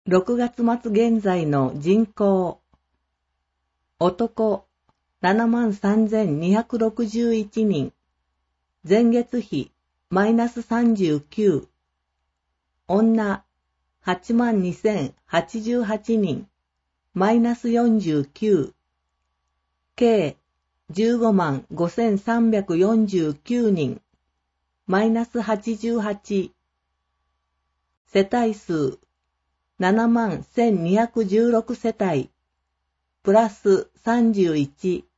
6月末現在の人口。男73,261人。前月比マイナス39。女82,088人。マイナス49。計155,349人。マイナス88。世帯数71,216世帯。プラス31。